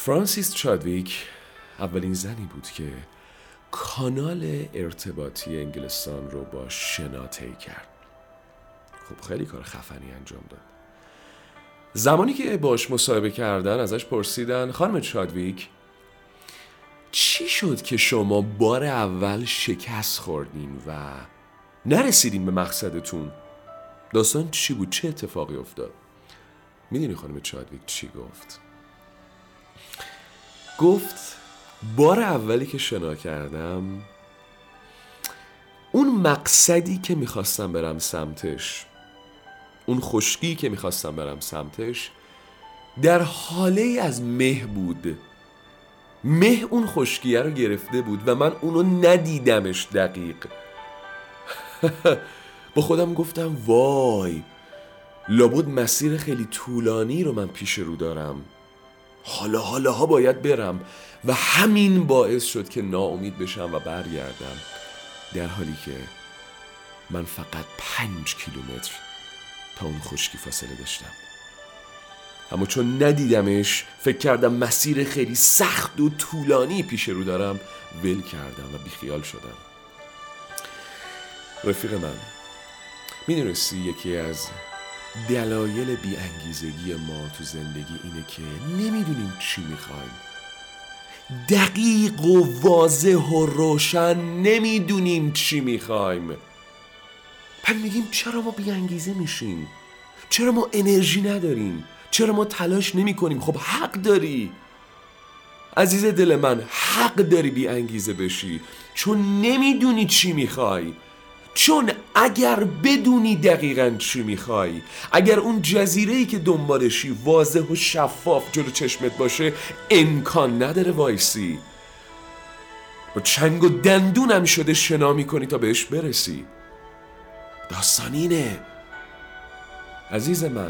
فرانسیس چادویک اولین زنی بود که کانال ارتباطی انگلستان رو با شنا طی کرد. خب خیلی کار خفنی انجام داد. زمانی که باش مصاحبه کردن ازش پرسیدن خانم چادویک چی شد که شما بار اول شکست خوردین و نرسیدین به مقصدتون؟ داستان چی بود؟ چه اتفاقی افتاد؟ میدونی خانم چادویک چی گفت؟ گفت بار اولی که شنا کردم، اون مقصدی که میخواستم برم سمتش، اون خشکی که میخواستم برم سمتش، در حاله از مه بود. مه اون خشکیه رو گرفته بود و من اونو ندیدمش دقیق. با خودم گفتم وای، لابد مسیر خیلی طولانی رو من پیش رو دارم، حالا باید برم، و همین باعث شد که ناامید بشم و برگردم، در حالی که من فقط 5 کیلومتر تا اون خشکی فاصله داشتم. اما چون ندیدمش، فکر کردم مسیر خیلی سخت و طولانی پیش رو دارم، ول کردم و بیخیال شدم. رفیق من، میدونستی یکی از دلایل بی‌انگیزگی ما تو زندگی اینه که نمیدونیم چی میخوایم، دقیق و واضح و روشن نمیدونیم چی میخوایم. پس میگیم چرا ما بی‌انگیزه میشیم؟ چرا ما انرژی نداریم؟ چرا ما تلاش نمی کنیم؟ خب حق داری عزیز دل من، حق داری بی‌انگیزه بشی، چون نمیدونی چی میخوای. چون اگر بدونی دقیقاً چی میخوای، اگر اون جزیره‌ای که دنبالشی واضح و شفاف جلو چشمت باشه، امکان نداره وایسی. با چنگ و دندونم شده شنا میکنی تا بهش برسی. داستان اینه عزیز من.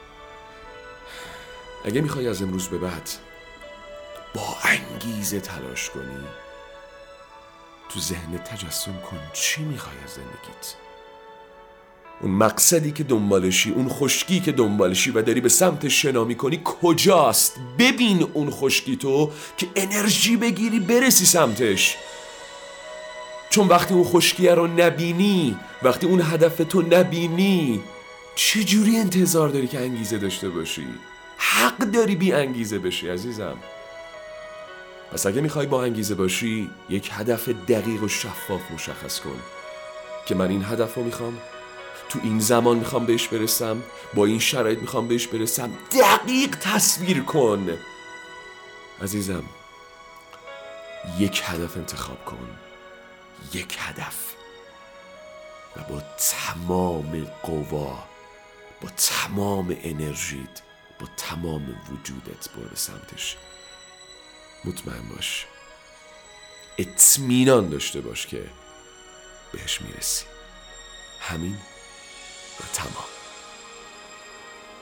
اگه میخوای از امروز به بعد با انگیزه تلاش کنی، تو ذهنت تجسم کن چی میخوای از زندگیت، اون مقصدی که دنبالشی، اون خشکی که دنبالشی و داری به سمت شنا میکنی کجاست. ببین اون خشکی تو که انرژی بگیری برسی سمتش. چون وقتی اون خشکیه رو نبینی، وقتی اون هدف تو نبینی، چجوری انتظار داری که انگیزه داشته باشی؟ حق داری بی انگیزه بشی عزیزم. پس اگه میخوای با انگیزه باشی، یک هدف دقیق و شفاف مشخص کن که من این هدف رو میخوام، تو این زمان میخوام بهش برسم، با این شرایط میخوام بهش برسم. دقیق تصویر کن عزیزم. یک هدف انتخاب کن، یک هدف، و با تمام قوا، با تمام انرژیت، با تمام وجودت برو به سمتش. مطمئن باش، اطمینان داشته باش که بهش میرسی. همین و تمام.